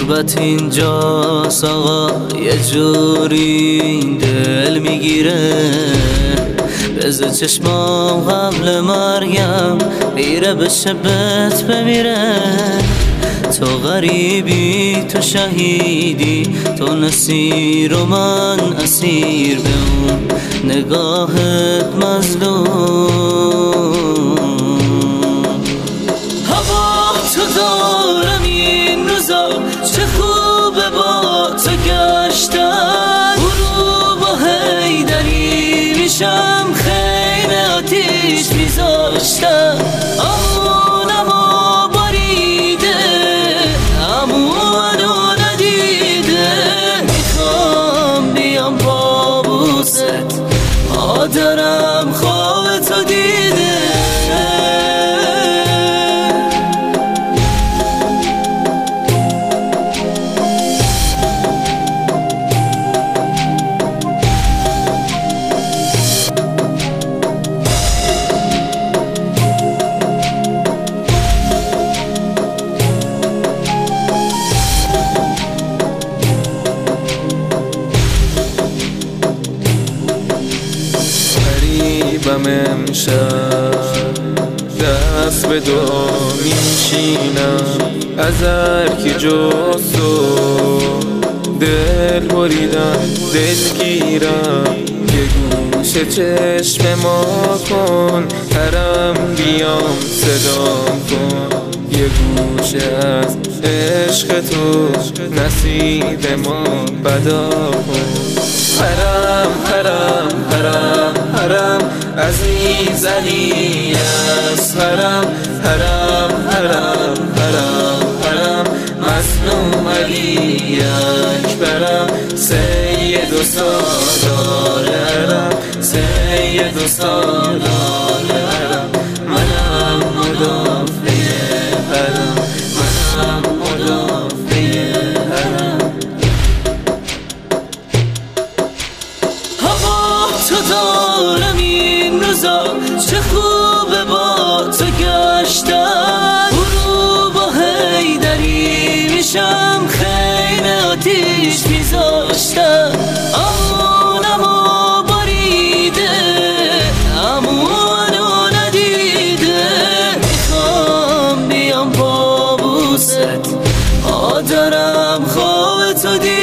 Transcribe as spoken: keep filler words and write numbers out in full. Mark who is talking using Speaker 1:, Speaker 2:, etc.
Speaker 1: غربت اینجاست آقا، یه جوری دل میگیره. بزه چشمام قبل مرگم میره به شبت بمیره. تو غریبی تو شهیدی، تو نسیر و من اسیر، به اون نگاهت مظلوم. هوا تو دارم این روزا، چه خوبه با تو گشتن. برو با حیدری میشم خیمه آتیش میذاشتم. آمونم و باریده، امونو ندیده. میخوام بیام بابوست، مادرم خواب تو دیده.
Speaker 2: غریبم امشب، دست به دو میشینم. از هر کی جز تو دل بریدم، دلگیرم. یه گوشه چشم ما کن، حرم بیام صدام کن. یه گوشه از عشق تو نصیب ما بدا کن. حرم حرم حرم حرم عزیز علی است. حرم حرم حرم حرم حرم مظلوم علی اکبرم. سید و سالار حرم، سید و سالار حرم. منم مدافع حرم، منم مدافع حرم. تو دارم این روزا، چه خوبه با تو گشتن. برو با حیدری میشم خیمه آتیش میذاشتم. آمونم و باریده، امونو ندیده. میخوام بیام بابوست، مادرم خواب تو دیده.